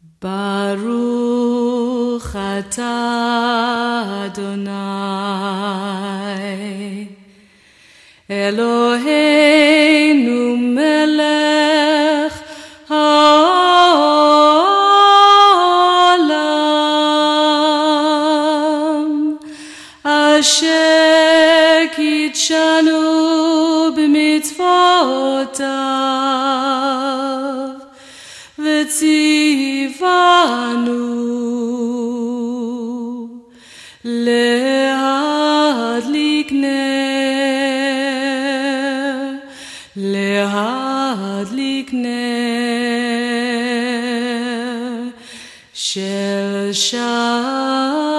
Baruch atah Adonai Eloheinu melech haolam Asher kitshanu b'mitzvotav v'tzivanu lehadlik ner shel Shabbat.